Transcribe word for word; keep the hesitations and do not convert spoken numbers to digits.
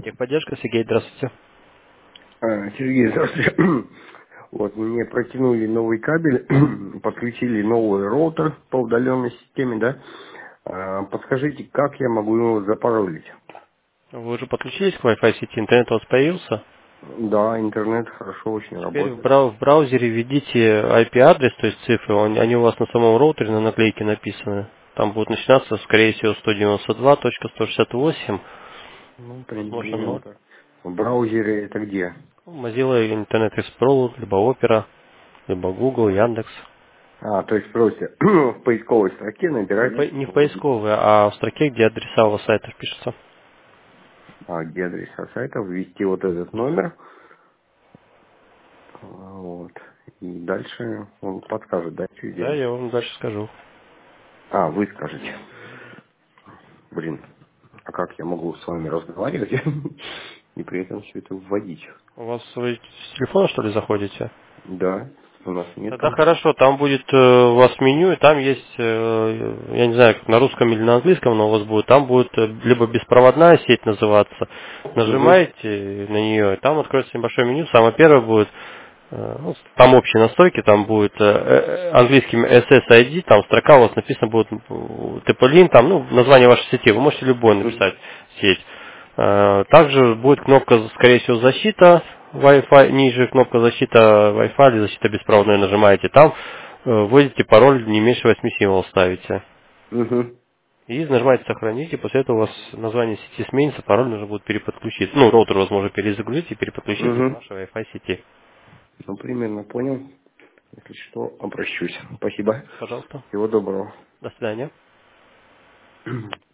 Техподдержка, Сергей, здравствуйте. А, Сергей, здравствуйте. Вот, мне протянули новый кабель, подключили новый роутер по удаленной системе, да? А, подскажите, как я могу его запаролить? Вы уже подключились к Wi-Fi сети, интернет у вас появился? Да, интернет хорошо очень Теперь в, работает. брау- в браузере введите ай пи-адрес, то есть цифры, он- они у вас на самом роутере на наклейке написаны. Там будет начинаться, скорее всего, сто девяносто два точка сто шестьдесят восемь, Ну, при- возможно, примерно ноль. так. В браузере это где? Mozilla Internet Explorer, либо Opera, либо Google, Яндекс. А, то есть просто в поисковой строке Не в, набирать, по- не в поисковые, а в строке, где адреса у вас сайтов пишутся. а, где адреса сайта, ввести вот этот номер, а, вот, и дальше он подскажет, да, что Да, делать. я вам дальше скажу. А, вы скажете. Блин, а как я могу с вами разговаривать и при этом все это вводить? У вас вы с телефона, что ли, заходите? Да, у нас нет Тогда там. хорошо, там будет э, у вас меню, и там есть, э, я не знаю, как на русском или на английском, но у вас будет, там будет э, либо беспроводная сеть называться. Угу, Нажимаете на нее, и там откроется небольшое меню. Самое первое будет, э, ну, там общие настройки, там будет э, э, английским эс эс ай ди, там строка у вас написано будет ти пи лин, там, ну, название вашей сети, вы можете любой угу, написать сеть. Э, Также будет кнопка, скорее всего, защита Wi-Fi, ниже кнопка защита Wi-Fi или защита беспроводной нажимаете. Там э, вводите пароль, не меньше восьми символов ставите. угу, И нажимаете сохранить, и после этого у вас название сети сменится, пароль нужно будет переподключиться. Ну, роутер возможно перезагрузить и переподключиться к угу. вашей Wi-Fi сети. Ну, примерно понял. Если что, обращусь. Спасибо. Пожалуйста. Всего доброго. До свидания.